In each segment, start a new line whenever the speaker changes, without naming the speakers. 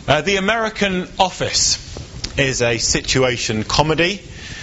The American Office is a situation comedy.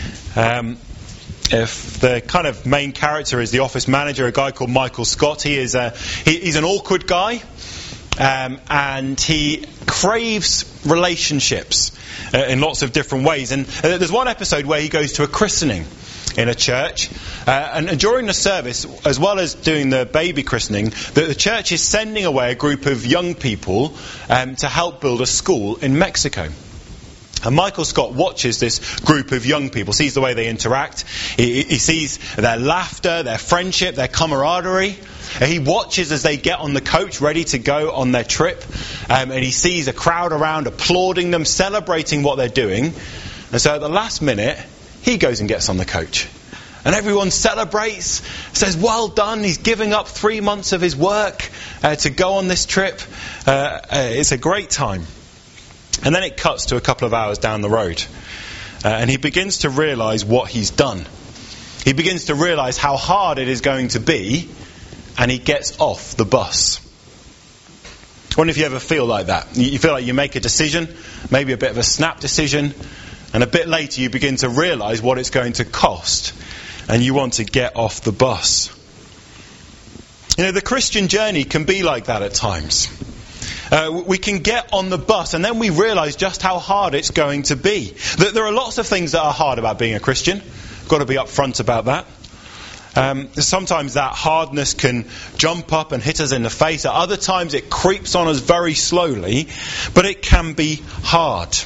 If the kind of main character is the office manager, a guy called Michael Scott, he's an awkward guy, and he craves relationships in lots of different ways. And there's one episode where he goes to a christening in a church, and during the service, as well as doing the baby christening, the church is sending away a group of young people to help build a school in Mexico. And Michael Scott watches this group of young people, sees the way they interact, he sees their laughter, their friendship, their camaraderie. He watches as they get on the coach ready to go on their trip, and he sees a crowd around applauding them, celebrating what they're doing. And so at the last minute, he goes and gets on the coach. And everyone celebrates, says, well done, he's giving up 3 months of his work to go on this trip. It's a great time. And then it cuts to a couple of hours down the road. And he begins to realise what he's done. He begins to realise how hard it is going to be, and he gets off the bus. I wonder if you ever feel like that. You feel like you make a decision, maybe a bit of a snap decision, and a bit later you begin to realise what it's going to cost, and you want to get off the bus. You know, the Christian journey can be like that at times. We can get on the bus and then we realise just how hard it's going to be. There are lots of things that are hard about being a Christian. Got to be upfront about that. Sometimes that hardness can jump up and hit us in the face. At other times it creeps on us very slowly, but it can be hard.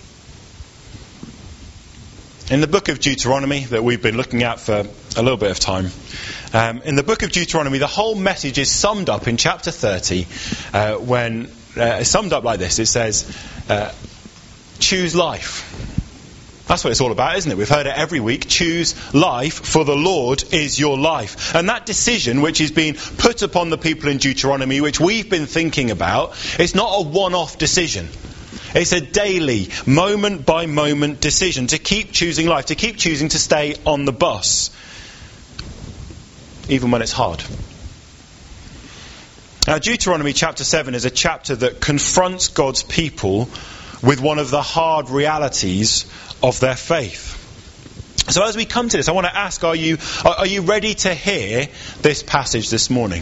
In the book of Deuteronomy that we've been looking at for a little bit of time, in the book of Deuteronomy, the whole message is summed up in chapter 30, when it's summed up like this. It says, choose life. That's what it's all about, isn't it? We've heard it every week. Choose life, for the Lord is your life. And that decision which is being put upon the people in Deuteronomy, which we've been thinking about, it's not a one-off decision. It's a daily, moment-by-moment decision to keep choosing life, to keep choosing to stay on the bus, even when it's hard. Now, Deuteronomy chapter 7 is a chapter that confronts God's people with one of the hard realities of their faith. So as we come to this, I want to ask, are you ready to hear this passage this morning?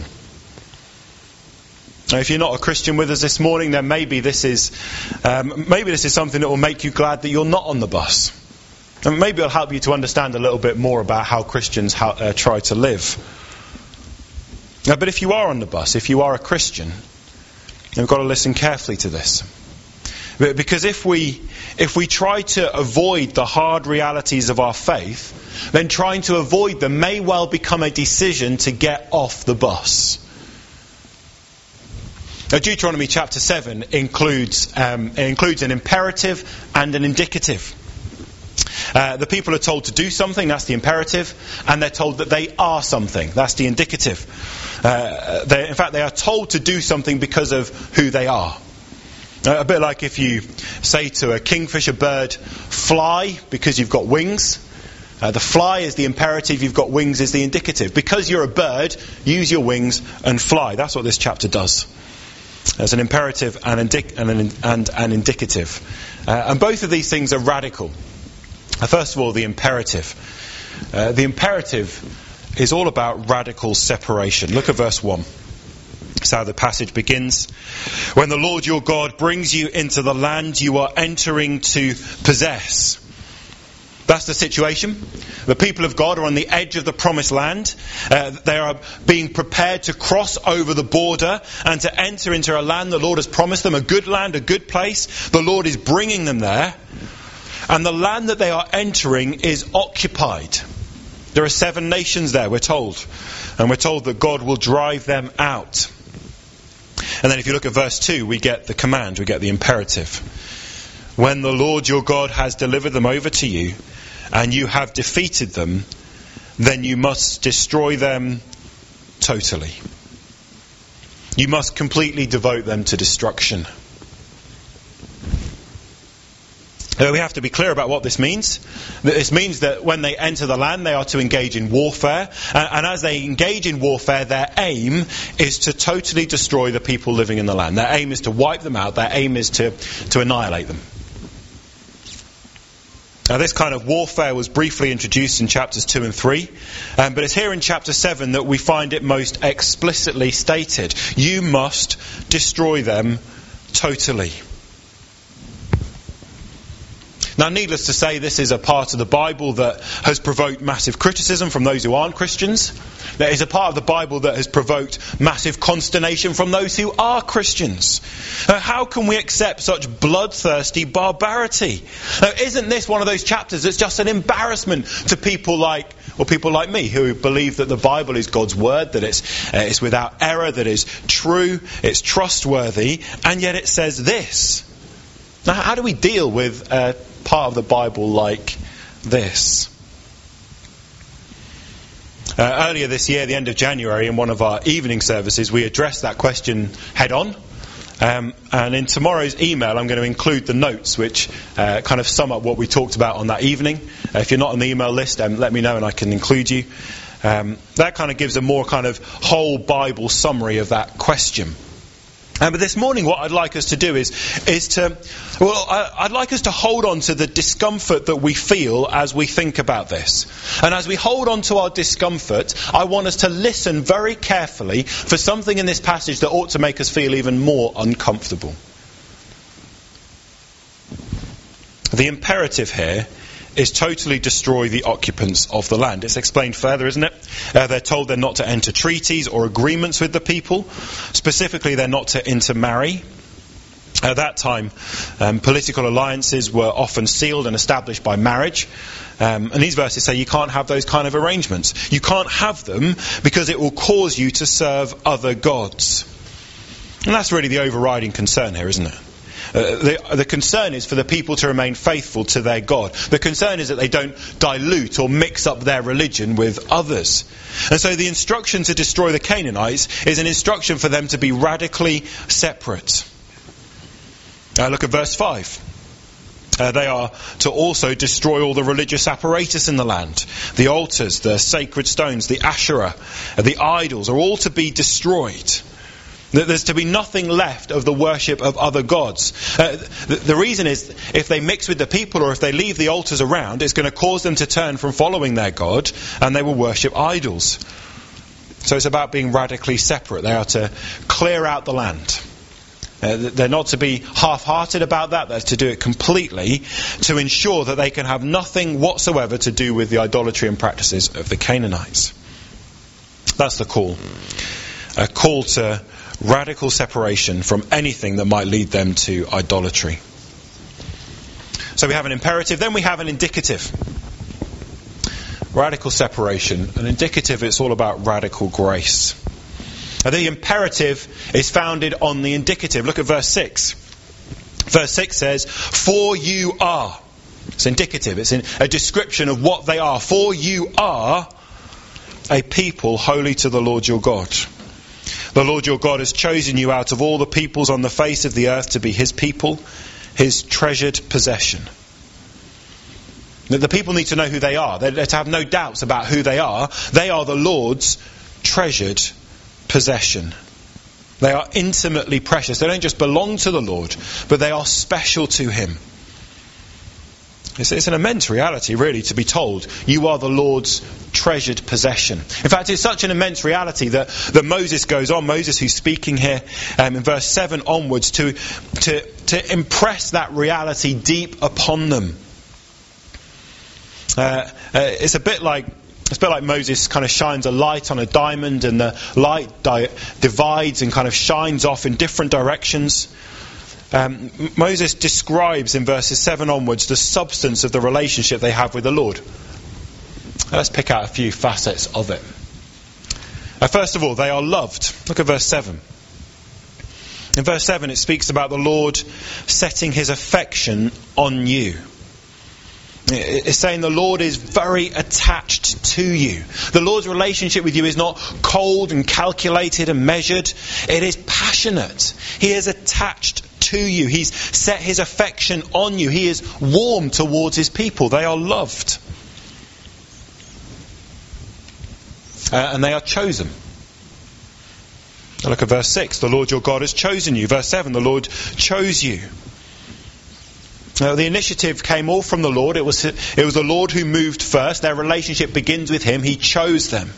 Now, if you're not a Christian with us this morning, then maybe this is something that will make you glad that you're not on the bus. And maybe it'll help you to understand a little bit more about how Christians try to live. But if you are on the bus, if you are a Christian, you've got to listen carefully to this. Because if we try to avoid the hard realities of our faith, then trying to avoid them may well become a decision to get off the bus. Now, Deuteronomy chapter 7 includes an imperative and an indicative. The people are told to do something, that's the imperative, and they're told that they are something, that's the indicative. In fact, they are told to do something because of who they are. A bit like if you say to a kingfisher bird, fly because you've got wings. The fly is the imperative, you've got wings is the indicative. Because you're a bird, use your wings and fly. That's what this chapter does. There's an imperative and an indicative. And both of these things are radical. First of all, the imperative. The imperative is all about radical separation. Look at verse 1. That's how the passage begins. When the Lord your God brings you into the land you are entering to possess. That's the situation. The people of God are on the edge of the promised land. They are being prepared to cross over the border and to enter into a land the Lord has promised them, a good land, a good place. The Lord is bringing them there. And the land that they are entering is occupied. There are 7 nations there, we're told. And we're told that God will drive them out. And then if you look at verse 2, we get the command, we get the imperative. When the Lord your God has delivered them over to you, and you have defeated them, then you must destroy them totally. You must completely devote them to destruction. We have to be clear about what this means. This means that when they enter the land, they are to engage in warfare. And as they engage in warfare, their aim is to totally destroy the people living in the land. Their aim is to wipe them out. Their aim is to annihilate them. Now, this kind of warfare was briefly introduced in chapters 2 and 3. But it's here in chapter 7 that we find it most explicitly stated. You must destroy them totally. Now, needless to say, this is a part of the Bible that has provoked massive criticism from those who aren't Christians. There is a part of the Bible that has provoked massive consternation from those who are Christians. How can we accept such bloodthirsty barbarity? Now, isn't this one of those chapters that's just an embarrassment to people like me, who believe that the Bible is God's word, that it's without error, that it's true, it's trustworthy, and yet it says this? Now, how do we deal with part of the Bible like this? Earlier this year, the end of January, in one of our evening services, we addressed that question head on. And in tomorrow's email, I'm going to include the notes which kind of sum up what we talked about on that evening. If you're not on the email list, let me know and I can include you. That kind of gives a more kind of whole Bible summary of that question. But this morning, what I'd like us to do I'd like us to hold on to the discomfort that we feel as we think about this. And as we hold on to our discomfort, I want us to listen very carefully for something in this passage that ought to make us feel even more uncomfortable. The imperative here is totally destroy the occupants of the land. It's explained further, isn't it? They're told they're not to enter treaties or agreements with the people. Specifically, they're not to intermarry. At that time, political alliances were often sealed and established by marriage. And these verses say you can't have those kind of arrangements. You can't have them because it will cause you to serve other gods. And that's really the overriding concern here, isn't it? The concern is for the people to remain faithful to their God. The concern is that they don't dilute or mix up their religion with others. And so the instruction to destroy the Canaanites is an instruction for them to be radically separate. Look at verse 5. They are to also destroy all the religious apparatus in the land. The altars, the sacred stones, the Asherah, the idols are all to be destroyed. There's to be nothing left of the worship of other gods. The reason is, if they mix with the people or if they leave the altars around, it's going to cause them to turn from following their God and they will worship idols. So it's about being radically separate. They are to clear out the land. They're not to be half-hearted about that. They're to do it completely to ensure that they can have nothing whatsoever to do with the idolatry and practices of the Canaanites. That's the call. A call to radical separation from anything that might lead them to idolatry. So we have an imperative, then we have an indicative. Radical separation. An indicative, it's all about radical grace. Now, the imperative is founded on the indicative. Look at verse 6. Verse 6 says, "For you are." It's indicative. It's a description of what they are. "For you are a people holy to the Lord your God. The Lord your God has chosen you out of all the peoples on the face of the earth to be his people, his treasured possession." The people need to know who they are. They're to have no doubts about who they are. They are the Lord's treasured possession. They are intimately precious. They don't just belong to the Lord, but they are special to him. It's an immense reality, really, to be told you are the Lord's treasured possession. In fact, it's such an immense reality that Moses goes on, Moses who's speaking here in verse 7 onwards, to impress that reality deep upon them. It's a bit like Moses kind of shines a light on a diamond, and the light divides and kind of shines off in different directions. Moses describes in verses 7 onwards the substance of the relationship they have with the Lord. Let's pick out a few facets of it. First of all, they are loved. Look at verse 7. In verse 7 it speaks about the Lord setting his affection on you. It's saying the Lord is very attached to you. The Lord's relationship with you is not cold and calculated and measured. It is passionate. He is attached to you. He's set his affection on you. He is warm towards his people. They are loved. And they are chosen. Look at verse 6. The Lord your God has chosen you. Verse 7. The Lord chose you. Now, the initiative came all from the Lord. It was the Lord who moved first. Their relationship begins with him. He chose them.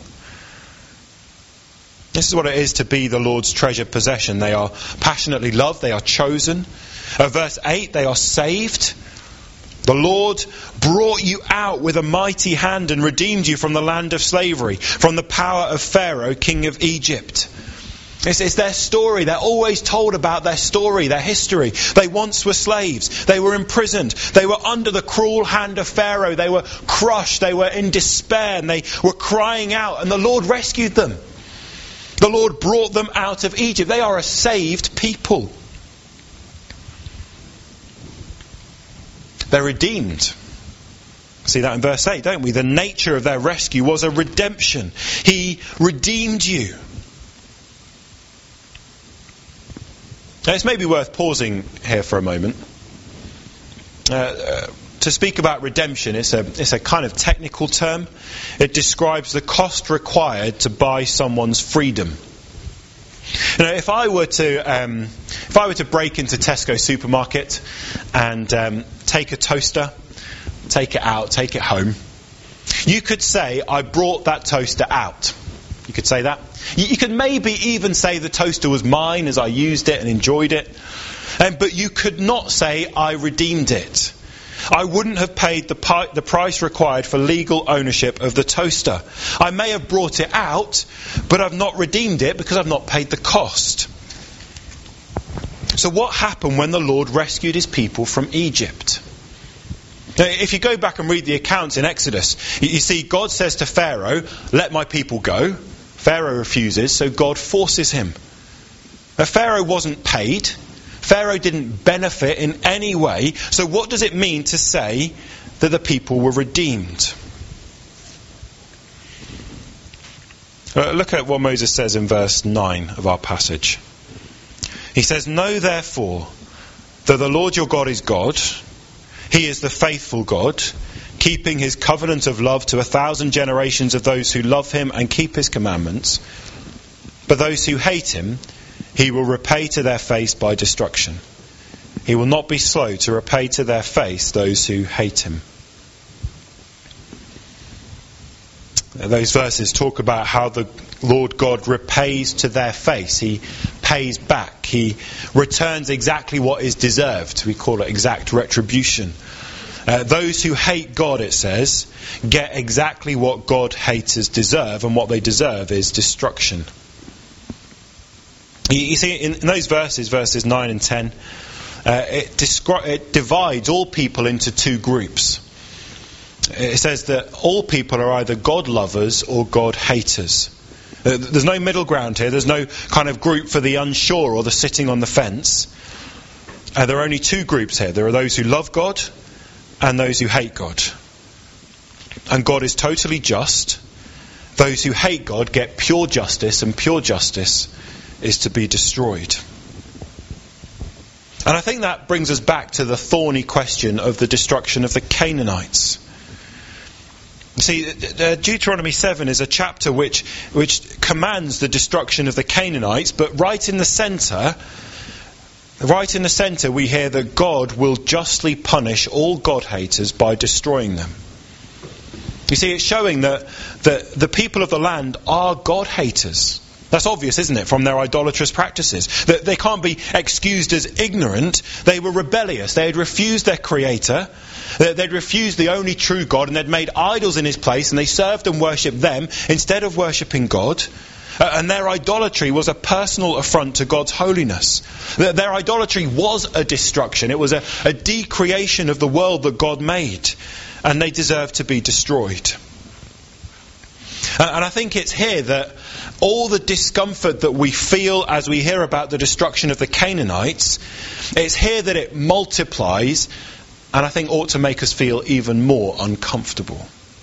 This is what it is to be the Lord's treasured possession. They are passionately loved. They are chosen. Verse 8. They are saved. The Lord brought you out with a mighty hand and redeemed you from the land of slavery, from the power of Pharaoh, king of Egypt. It's their story. They're always told about their story, their history. They once were slaves. They were imprisoned. They were under the cruel hand of Pharaoh. They were crushed. They were in despair and they were crying out, and the Lord rescued them. The Lord brought them out of Egypt. They are a saved people. They're redeemed. See that in verse 8, don't we? The nature of their rescue was a redemption. He redeemed you. Now, it's maybe worth pausing here for a moment. To speak about redemption, it's a kind of technical term. It describes the cost required to buy someone's freedom. You know, if I were to break into Tesco supermarket and take a toaster, take it out, take it home, you could say, I brought that toaster out. You could say that. You could maybe even say the toaster was mine as I used it and enjoyed it. But you could not say I redeemed it. I wouldn't have paid the price required for legal ownership of the toaster. I may have brought it out, but I've not redeemed it because I've not paid the cost. So what happened when the Lord rescued his people from Egypt? Now, if you go back and read the accounts in Exodus, you see God says to Pharaoh, let my people go. Pharaoh refuses, so God forces him. Now, Pharaoh wasn't paid. Pharaoh didn't benefit in any way. So what does it mean to say that the people were redeemed? Look at what Moses says in verse 9 of our passage. He says, know therefore that the Lord your God is God. He is the faithful God, keeping his covenant of love to 1,000 generations of those who love him and keep his commandments. But those who hate him, he will repay to their face by destruction. He will not be slow to repay to their face those who hate him. Those verses talk about how the Lord God repays to their face. He pays back. He returns exactly what is deserved. We call it exact retribution. Those who hate God, it says, get exactly what God haters deserve, and what they deserve is destruction. You see, in those verses 9 and 10, it divides all people into two groups. It says that all people are either God lovers or God haters. There's no middle ground here. There's no kind of group for the unsure or the sitting on the fence. There are only two groups here. There are those who love God and those who hate God. And God is totally just. Those who hate God get pure justice, and pure justice is to be destroyed. And I think that brings us back to the thorny question of the destruction of the Canaanites. You see, Deuteronomy 7 is a chapter which commands the destruction of the Canaanites, but right in the centre we hear that God will justly punish all God haters by destroying them. You see, it's showing that the people of the land are God haters. That's obvious, isn't it, from their idolatrous practices? That they can't be excused as ignorant. They were rebellious. They had refused their Creator. They'd refused the only true God, and they'd made idols in his place, and they served and worshipped them instead of worshipping God. And their idolatry was a personal affront to God's holiness. Their idolatry was a destruction. It was a decreation of the world that God made. And they deserved to be destroyed. And I think it's here that all the discomfort that we feel as we hear about the destruction of the Canaanites, it's here that it multiplies, and I think ought to make us feel even more uncomfortable.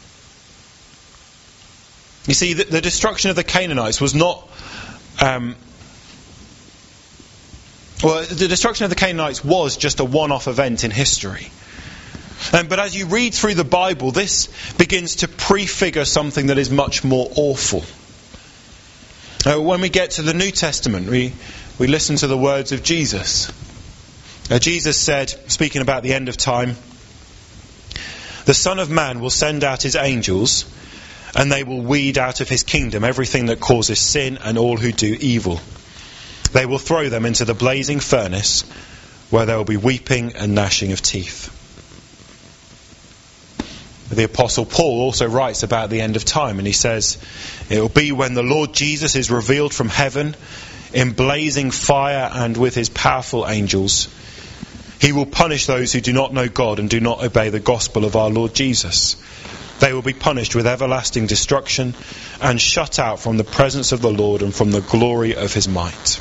You see, the destruction of the Canaanites was not Well, the destruction of the Canaanites was just a one-off event in history. But as you read through the Bible, this begins to prefigure something that is much more awful. When we get to the New Testament, we listen to the words of Jesus. Jesus said, speaking about the end of time, "The Son of Man will send out his angels, and they will weed out of his kingdom everything that causes sin and all who do evil. They will throw them into the blazing furnace, where there will be weeping and gnashing of teeth." The Apostle Paul also writes about the end of time, and he says, "It will be when the Lord Jesus is revealed from heaven in blazing fire and with his powerful angels. He will punish those who do not know God and do not obey the gospel of our Lord Jesus. They will be punished with everlasting destruction and shut out from the presence of the Lord and from the glory of his might."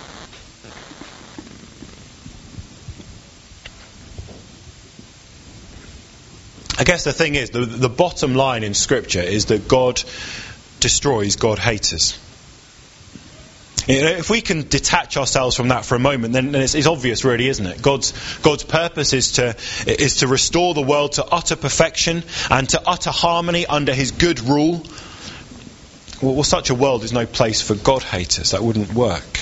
I guess the thing is, the bottom line in Scripture is that God destroys God-haters. If we can detach ourselves from that for a moment, then it's obvious, really, isn't it? God's purpose is to restore the world to utter perfection and to utter harmony under his good rule. Well, such a world is no place for God-haters. That wouldn't work.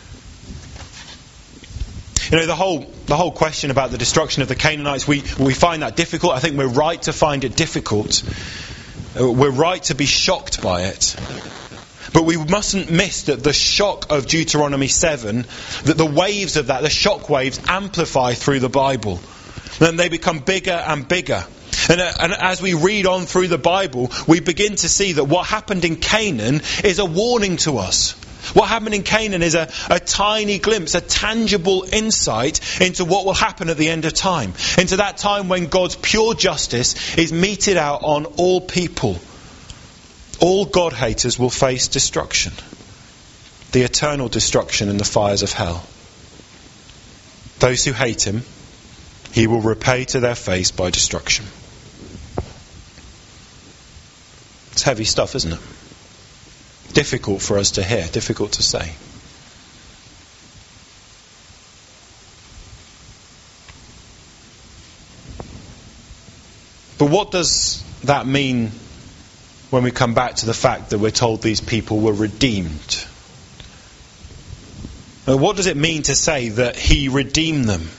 The whole question about the destruction of the Canaanites, we find that difficult. I think we're right to find it difficult. We're right to be shocked by it. But we mustn't miss that the shock of Deuteronomy 7, that the waves of that, the shock waves, amplify through the Bible. And they become bigger and bigger. And as we read on through the Bible, we begin to see that what happened in Canaan is a warning to us. What happened in Canaan is a tiny glimpse, a tangible insight into what will happen at the end of time. Into that time when God's pure justice is meted out on all people. All God-haters will face destruction. The eternal destruction in the fires of hell. Those who hate him, he will repay to their face by destruction. It's heavy stuff, isn't it? Difficult for us to hear, difficult to say. But what does that mean when we come back to the fact that we're told these people were redeemed? What does it mean to say that he redeemed them?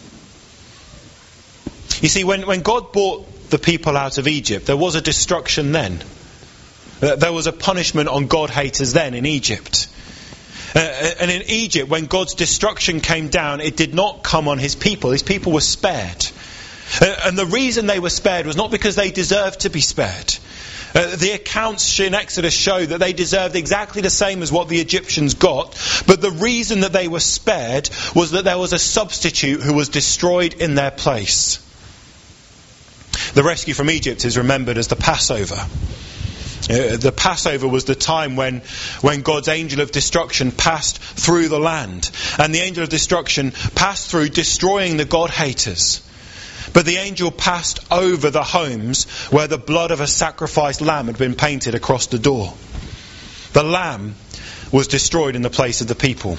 You see, when God brought the people out of Egypt, there was a destruction then. There was a punishment on God-haters then in Egypt. And in Egypt, when God's destruction came down, it did not come on his people. His people were spared. And the reason they were spared was not because they deserved to be spared. The accounts in Exodus show that they deserved exactly the same as what the Egyptians got. But the reason that they were spared was that there was a substitute who was destroyed in their place. The rescue from Egypt is remembered as the Passover. The Passover was the time when God's angel of destruction passed through the land. And the angel of destruction passed through, destroying the God-haters. But the angel passed over the homes where the blood of a sacrificed lamb had been painted across the door. The lamb was destroyed in the place of the people.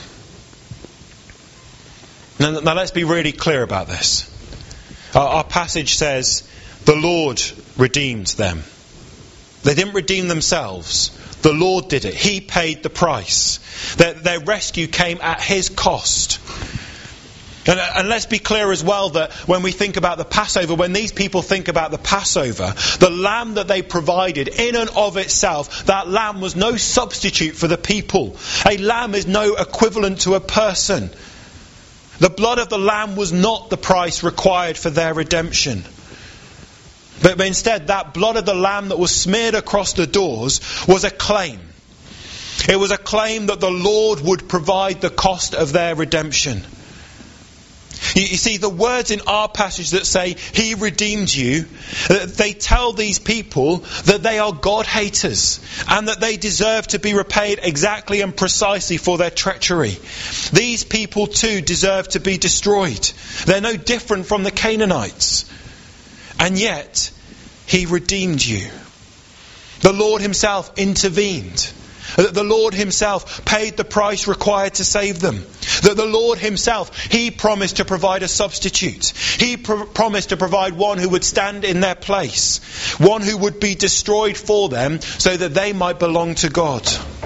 Now let's be really clear about this. Our passage says, the Lord redeemed them. They didn't redeem themselves. The Lord did it. He paid the price. Their rescue came at his cost. And let's be clear as well that when we think about the Passover, when these people think about the Passover, the lamb that they provided in and of itself, that lamb was no substitute for the people. A lamb is no equivalent to a person. The blood of the lamb was not the price required for their redemption. But instead, that blood of the lamb that was smeared across the doors was a claim. It was a claim that the Lord would provide the cost of their redemption. You see, the words in our passage that say, he redeemed you, they tell these people that they are God-haters and that they deserve to be repaid exactly and precisely for their treachery. These people too deserve to be destroyed. They're no different from the Canaanites. And yet, he redeemed you. The Lord himself intervened. That the Lord himself paid the price required to save them. That the Lord himself, he promised to provide a substitute. He promised to provide one who would stand in their place. One who would be destroyed for them so that they might belong to God.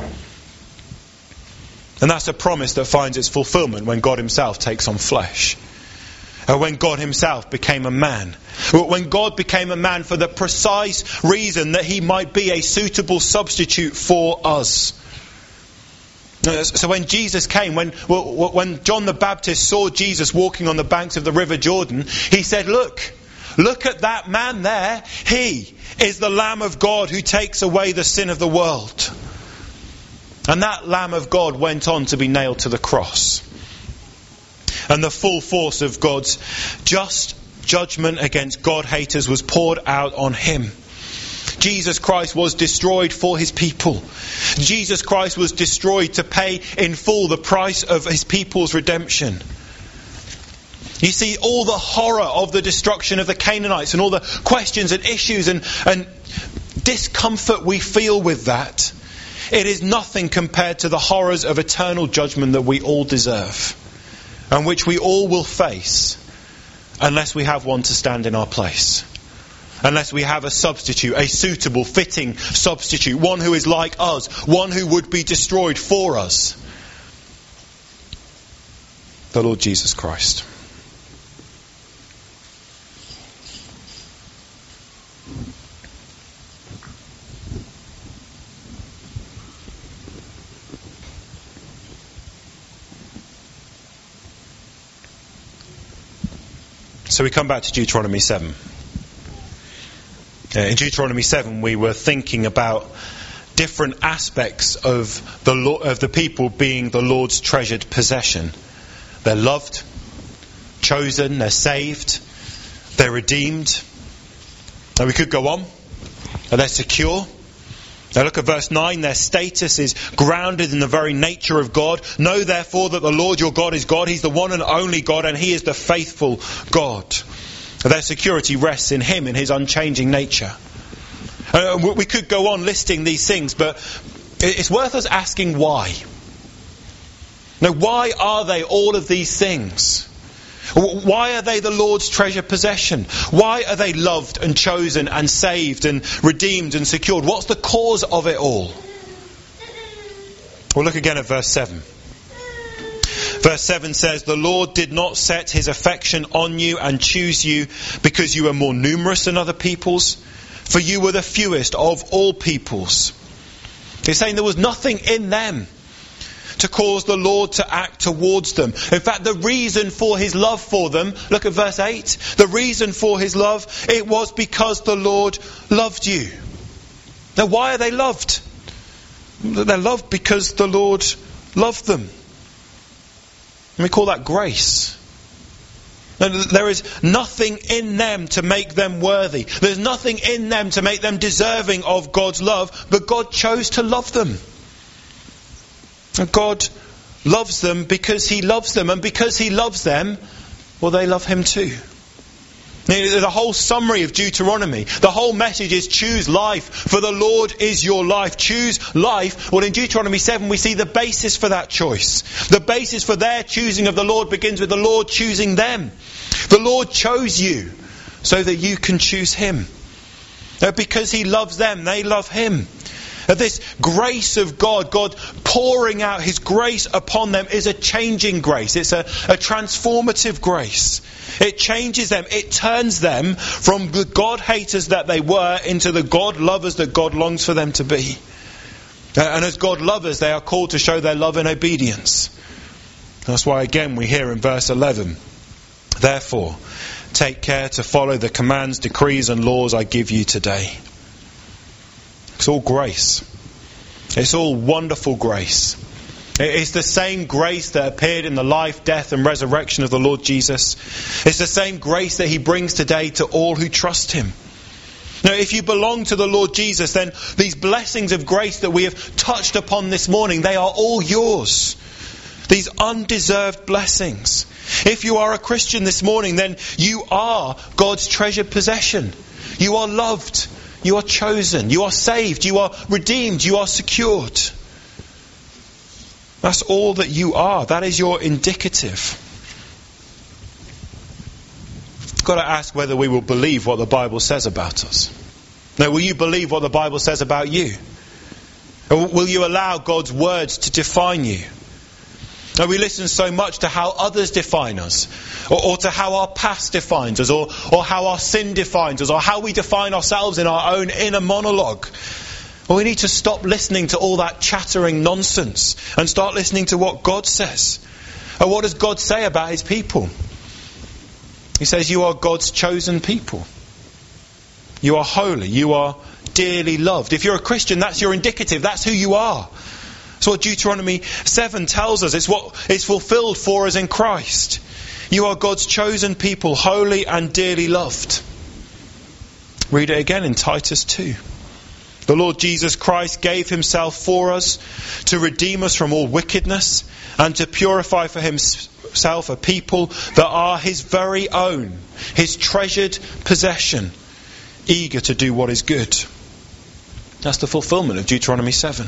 And that's a promise that finds its fulfillment when God himself takes on flesh. When God himself became a man. When God became a man for the precise reason that he might be a suitable substitute for us. So when Jesus came, when John the Baptist saw Jesus walking on the banks of the River Jordan, he said, look at that man there. He is the Lamb of God who takes away the sin of the world. And that Lamb of God went on to be nailed to the cross. And the full force of God's just judgment against God-haters was poured out on him. Jesus Christ was destroyed for his people. Jesus Christ was destroyed to pay in full the price of his people's redemption. You see, all the horror of the destruction of the Canaanites and all the questions and issues and discomfort we feel with that, it is nothing compared to the horrors of eternal judgment that we all deserve. And which we all will face unless we have one to stand in our place. Unless we have a substitute, a suitable, fitting substitute. One who is like us. One who would be destroyed for us. The Lord Jesus Christ. So we come back to Deuteronomy 7. In Deuteronomy 7 we were thinking about different aspects of the people being the Lord's treasured possession. They're loved, chosen, they're saved, they're redeemed. And we could go on. They're secure. Now look at verse 9. Their status is grounded in the very nature of God. Know therefore that the Lord your God is God. He's the one and only God, and he is the faithful God. Their security rests in him, in his unchanging nature. We could go on listing these things, but it's worth us asking why. Now, why are they all of these things? Why are they the Lord's treasured possession? Why are they loved and chosen and saved and redeemed and secured? What's the cause of it all? We'll look again at verse 7. Verse 7 says, the Lord did not set his affection on you and choose you because you were more numerous than other peoples, for you were the fewest of all peoples. He's saying there was nothing in them to cause the Lord to act towards them. In fact, the reason for his love for them, look at verse 8. The reason for his love, it was because the Lord loved you. Now, why are they loved? They're loved because the Lord loved them. And we call that grace. There is nothing in them to make them worthy. There's nothing in them to make them deserving of God's love, but God chose to love them. And God loves them because he loves them. And because he loves them, well, they love him too. The whole summary of Deuteronomy, the whole message is choose life, for the Lord is your life. Choose life. Well, in Deuteronomy 7 we see the basis for that choice. The basis for their choosing of the Lord begins with the Lord choosing them. The Lord chose you so that you can choose him. Because he loves them, they love him. This grace of God, God pouring out his grace upon them, is a changing grace. It's a transformative grace. It changes them. It turns them from the God haters that they were into the God lovers that God longs for them to be. And as God lovers, they are called to show their love in obedience. That's why again we hear in verse 11, therefore, take care to follow the commands, decrees and laws I give you today. It's all grace. It's all wonderful grace. It's the same grace that appeared in the life, death and resurrection of the Lord Jesus. It's the same grace that he brings today to all who trust him. Now, if you belong to the Lord Jesus, then these blessings of grace that we have touched upon this morning, they are all yours. These undeserved blessings. If you are a Christian this morning, then you are God's treasured possession. You are loved. You are chosen. You are saved. You are redeemed. You are secured. That's all that you are. That is your indicative. You've got to ask whether we will believe what the Bible says about us. Now, will you believe what the Bible says about you? Or will you allow God's words to define you? Now, we listen so much to how others define us, or to how our past defines us, or how our sin defines us, or how we define ourselves in our own inner monologue. Well, we need to stop listening to all that chattering nonsense and start listening to what God says. And what does God say about his people? He says you are God's chosen people. You are holy. You are dearly loved. If you're a Christian, that's your indicative. That's who you are. That's what Deuteronomy 7 tells us. It's what is fulfilled for us in Christ. You are God's chosen people, holy and dearly loved. Read it again in Titus 2. The Lord Jesus Christ gave himself for us to redeem us from all wickedness and to purify for himself a people that are his very own, his treasured possession, eager to do what is good. That's the fulfillment of Deuteronomy 7.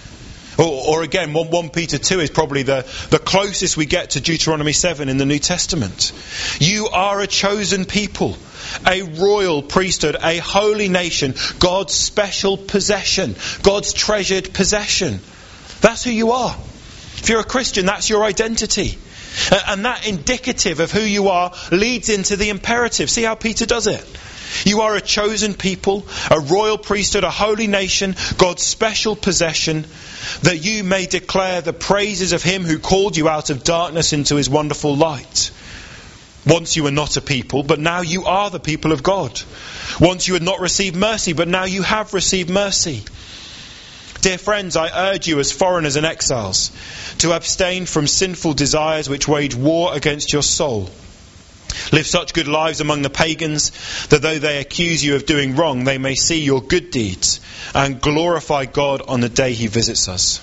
Or again, 1 Peter 2 is probably the closest we get to Deuteronomy 7 in the New Testament. You are a chosen people, a royal priesthood, a holy nation, God's special possession, God's treasured possession. That's who you are. If you're a Christian, that's your identity. And that indicative of who you are leads into the imperative. See how Peter does it? You are a chosen people, a royal priesthood, a holy nation, God's special possession, that you may declare the praises of him who called you out of darkness into his wonderful light. Once you were not a people, but now you are the people of God. Once you had not received mercy, but now you have received mercy. Dear friends, I urge you as foreigners and exiles to abstain from sinful desires which wage war against your soul. Live such good lives among the pagans that though they accuse you of doing wrong, they may see your good deeds and glorify God on the day he visits us.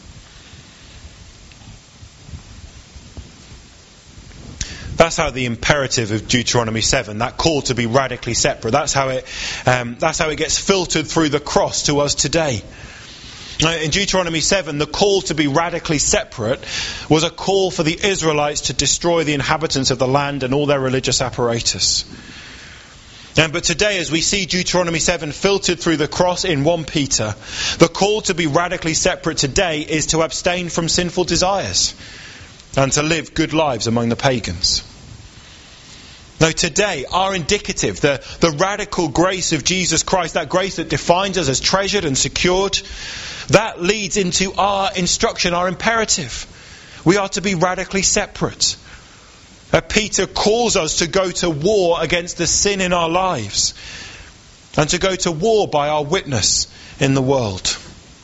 That's how the imperative of Deuteronomy 7, that call to be radically separate, that's how it gets filtered through the cross to us today. In Deuteronomy 7, the call to be radically separate was a call for the Israelites to destroy the inhabitants of the land and all their religious apparatus. But today, as we see Deuteronomy 7 filtered through the cross in 1 Peter, the call to be radically separate today is to abstain from sinful desires and to live good lives among the pagans. Now today, our indicative, the radical grace of Jesus Christ, that grace that defines us as treasured and secured, that leads into our instruction, our imperative. We are to be radically separate. Peter calls us to go to war against the sin in our lives and to go to war by our witness in the world.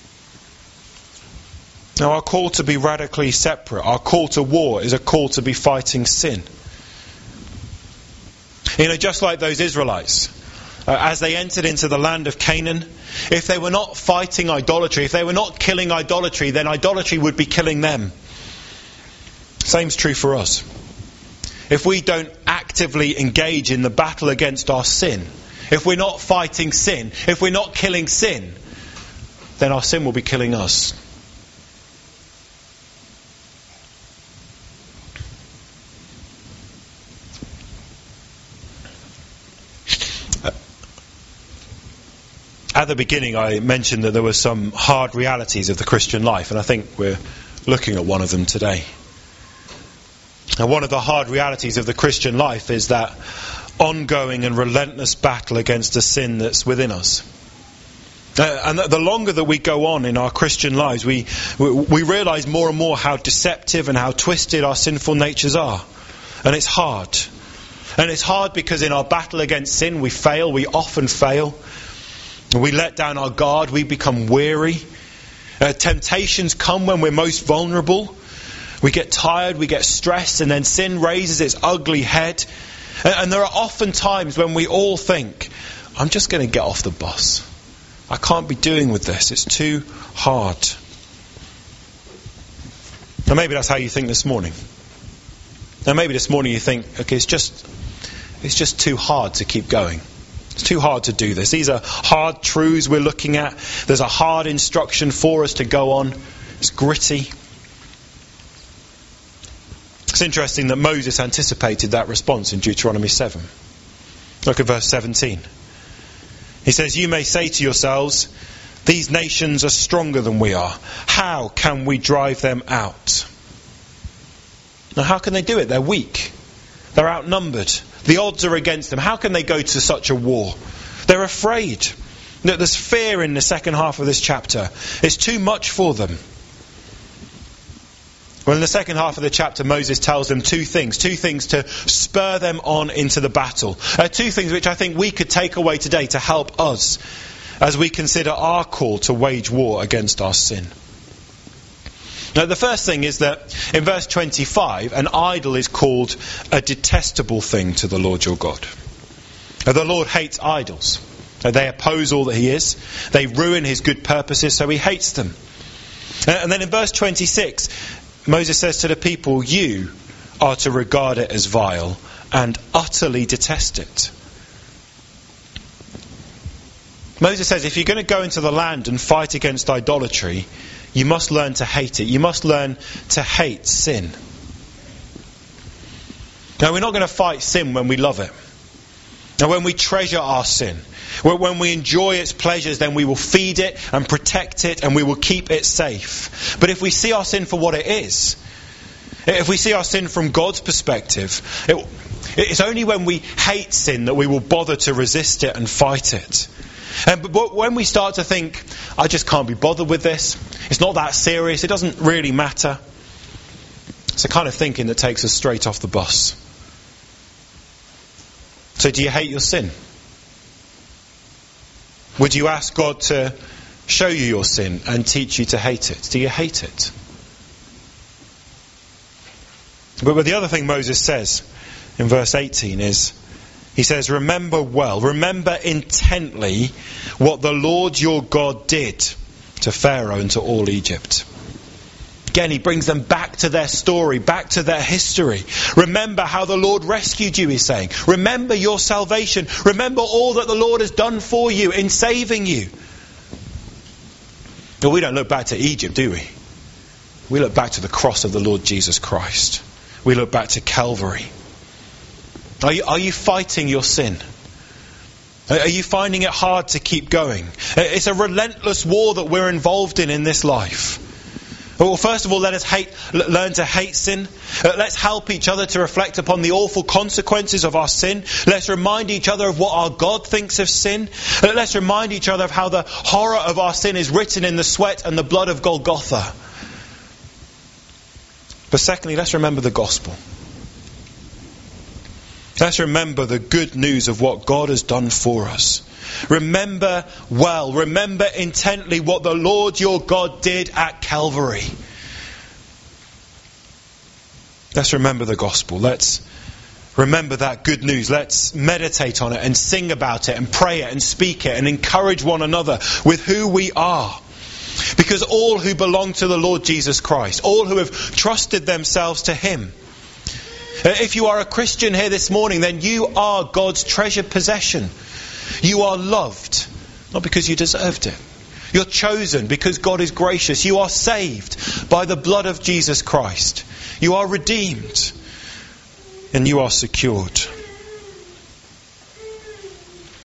Now our call to be radically separate, our call to war is a call to be fighting sin. Just like those Israelites, as they entered into the land of Canaan, if they were not fighting idolatry, if they were not killing idolatry, then idolatry would be killing them. Same's true for us. If we don't actively engage in the battle against our sin, if we're not fighting sin, if we're not killing sin, then our sin will be killing us. At the beginning I mentioned that there were some hard realities of the Christian life, and I think we're looking at one of them today. And one of the hard realities of the Christian life is that ongoing and relentless battle against the sin that's within us. And the longer that we go on in our Christian lives, we realise more and more how deceptive and how twisted our sinful natures are. And it's hard. And it's hard because in our battle against sin we fail, we often fail. We let down our guard, we become weary. Temptations come when we're most vulnerable. We get tired, we get stressed, and then sin raises its ugly head. And there are often times when we all think, I'm just going to get off the bus. I can't be doing with this, it's too hard. Now maybe that's how you think this morning. Now maybe this morning you think, okay, it's just too hard to keep going. It's too hard to do this. These are hard truths we're looking at. There's a hard instruction for us to go on. It's gritty. It's interesting that Moses anticipated that response in Deuteronomy 7. Look at verse 17. He says, "You may say to yourselves, these nations are stronger than we are. How can we drive them out?" Now, how can they do it? They're weak. They're outnumbered. The odds are against them. How can they go to such a war? They're afraid. There's fear in the second half of this chapter. It's too much for them. Well, in the second half of the chapter, Moses tells them two things to spur them on into the battle. Two things which I think we could take away today to help us as we consider our call to wage war against our sin. Now, the first thing is that in verse 25, an idol is called a detestable thing to the Lord your God. The Lord hates idols. They oppose all that he is. They ruin his good purposes, so he hates them. And then in verse 26, Moses says to the people, you are to regard it as vile and utterly detest it. Moses says if you're going to go into the land and fight against idolatry, you must learn to hate it. You must learn to hate sin. Now, we're not going to fight sin when we love it. Now, when we treasure our sin, when we enjoy its pleasures, then we will feed it and protect it and we will keep it safe. But if we see our sin for what it is, if we see our sin from God's perspective, it's only when we hate sin that we will bother to resist it and fight it. But when we start to think, I just can't be bothered with this, it's not that serious, it doesn't really matter, it's the kind of thinking that takes us straight off the bus. So do you hate your sin? Would you ask God to show you your sin and teach you to hate it? Do you hate it? But the other thing Moses says in verse 18 is, he says, remember intently what the Lord your God did to Pharaoh and to all Egypt. Again, he brings them back to their story, back to their history. Remember how the Lord rescued you, he's saying. Remember your salvation. Remember all that the Lord has done for you in saving you. But we don't look back to Egypt, do we? We look back to the cross of the Lord Jesus Christ. We look back to Calvary. Are you fighting your sin? Are you finding it hard to keep going? It's a relentless war that we're involved in this life. Well, first of all, let us learn to hate sin. Let's help each other to reflect upon the awful consequences of our sin. Let's remind each other of what our God thinks of sin. Let's remind each other of how the horror of our sin is written in the sweat and the blood of Golgotha. But secondly, let's remember the gospel. Let's remember the good news of what God has done for us. Remember intently what the Lord your God did at Calvary. Let's remember the gospel. Let's remember that good news. Let's meditate on it and sing about it and pray it and speak it and encourage one another with who we are. Because all who belong to the Lord Jesus Christ, all who have trusted themselves to him, if you are a Christian here this morning, then you are God's treasured possession. You are loved, not because you deserved it. You're chosen because God is gracious. You are saved by the blood of Jesus Christ. You are redeemed. And you are secured.